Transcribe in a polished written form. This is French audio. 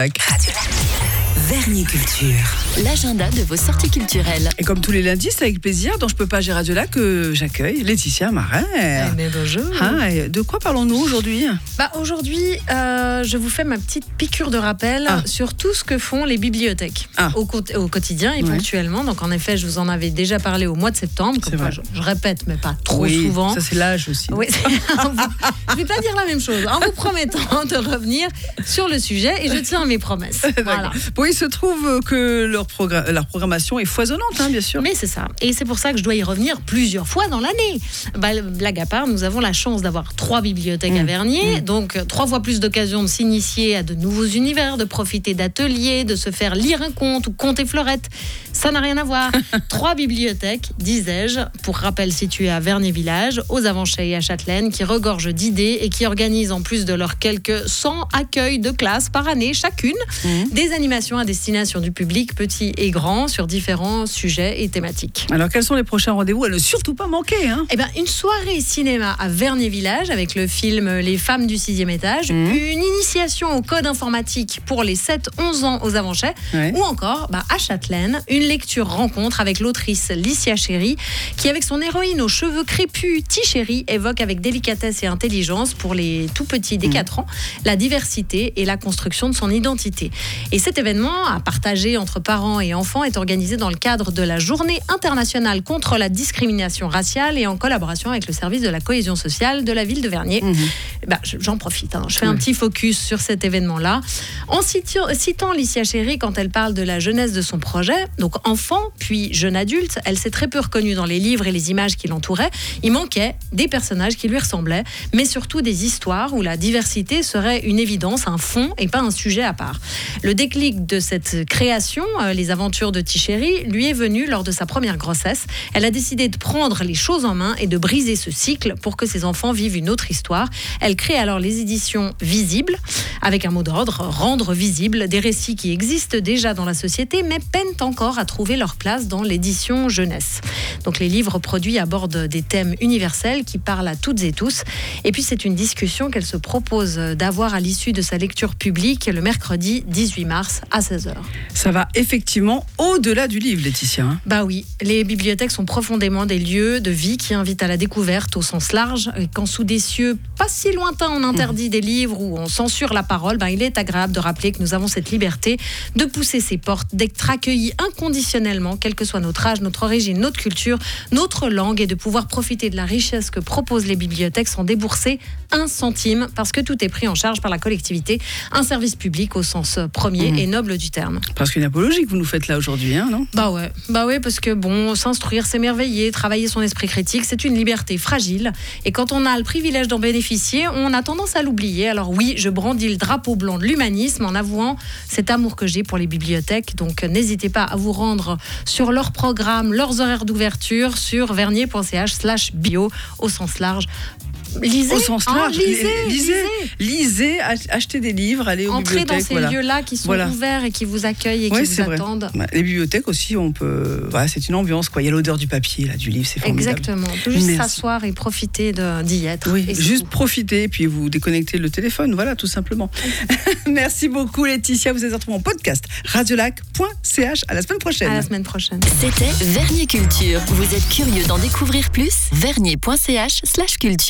Vernier Culture, l'agenda de vos sorties culturelles. Et comme tous les lundis, c'est avec plaisir, dans Je peux pas gérer Radio Lac, que j'accueille Laetitia Marais. Bonjour. Et de quoi parlons-nous aujourd'hui ? Aujourd'hui, je vous fais ma petite piqûre de rappel sur tout ce que font les bibliothèques au quotidien et ponctuellement. Donc en effet, je vous en avais déjà parlé au mois de septembre. Comme quoi, je répète, mais pas trop souvent. Ça c'est l'âge aussi. Oui, je ne vais pas dire la même chose, en vous promettant de revenir sur le sujet, et je tiens à mes promesses. Voilà. Bon, il se trouve que leur programmation est foisonnante, bien sûr. Mais c'est ça. Et c'est pour ça que je dois y revenir plusieurs fois dans l'année. Blague à part, nous avons la chance d'avoir 3 bibliothèques à Vernier, donc 3 fois plus d'occasions de s'initier à de nouveaux univers, de profiter d'ateliers, de se faire lire un conte ou conter fleurette. Ça n'a rien à voir. 3 bibliothèques, disais-je, pour rappel situées à Vernier-Village, aux Avanchets et à Châtelaine, qui regorgent d'idées et qui organisent, en plus de leurs quelques 100 accueils de classes par année chacune, des animations à destination du public, petit et grand, sur différents sujets et thématiques. Alors, quels sont les prochains rendez-vous à ne surtout pas manquer Une soirée cinéma à Vernier-Village avec le film Les femmes du 6e étage, une initiation au code informatique pour les 7-11 ans aux Avanchets, ou encore à Châtelaine, une lecture rencontre avec l'autrice Licia Chéry, qui avec son héroïne aux cheveux crépus, Tichéry, évoque avec délicatesse et intelligence pour les tout petits des 4 ans, la diversité et la construction de son identité. Et cet événement, à partager entre parents et enfants, est organisé dans le cadre de la Journée internationale contre la discrimination raciale et en collaboration avec le service de la cohésion sociale de la ville de Vernier. J'en profite, je fais un petit focus sur cet événement-là. En citant Licia Chéry quand elle parle de la jeunesse de son projet, donc enfant puis jeune adulte, elle s'est très peu reconnue dans les livres et les images qui l'entouraient. Il manquait des personnages qui lui ressemblaient, mais surtout des histoires où la diversité serait une évidence, un fond et pas un sujet à part. Le déclic de cette création, les aventures de Tichéry, lui est venu lors de sa première grossesse. Elle a décidé de prendre les choses en main et de briser ce cycle pour que ses enfants vivent une autre histoire. Elle crée alors les éditions Visibles, avec un mot d'ordre, rendre visibles des récits qui existent déjà dans la société, mais peinent encore à trouver leur place dans l'édition jeunesse. Donc les livres produits abordent des thèmes universels qui parlent à toutes et tous. Et puis c'est une discussion qu'elle se propose d'avoir à l'issue de sa lecture publique le mercredi 18 mars à 16h. Ça va effectivement au-delà du livre, Laetitia. Oui, les bibliothèques sont profondément des lieux de vie qui invitent à la découverte au sens large. Et quand sous des cieux pas si lointains on interdit des livres ou on censure la parole, il est agréable de rappeler que nous avons cette liberté de pousser ses portes, d'être accueillis inconditionnellement, quel que soit notre âge, notre origine, notre culture, notre langue, et de pouvoir profiter de la richesse que proposent les bibliothèques sans débourser 1 centime, parce que tout est pris en charge par la collectivité, un service public au sens premier et noble du terme. Parce qu'une apologie que vous nous faites là aujourd'hui, non ? Ouais, parce que s'instruire, s'émerveiller, travailler son esprit critique, c'est une liberté fragile, et quand on a le privilège d'en bénéficier, on a tendance à l'oublier. Alors oui, je brandis le drapeau blanc de l'humanisme en avouant cet amour que j'ai pour les bibliothèques, donc n'hésitez pas à vous rendre sur leur programme, leurs horaires d'ouverture sur vernier.ch/bio au sens large. Lisez, au sens large, lisez, achetez des livres, allez aux bibliothèques. Entrez dans ces lieux-là qui sont ouverts et qui vous accueillent et qui vous attendent. Les bibliothèques aussi, on peut. C'est une ambiance, Il y a l'odeur du papier, du livre, c'est formidable. Exactement. On peut juste s'asseoir et profiter d'y être. Oui, juste profiter, puis vous déconnectez le téléphone, tout simplement. Merci beaucoup, Laetitia. Vous êtes retrouvés en podcast radiolac.ch. À la semaine prochaine. À la semaine prochaine. C'était Vernier Culture. Vous êtes curieux d'en découvrir plus ? Vernier.ch/culture.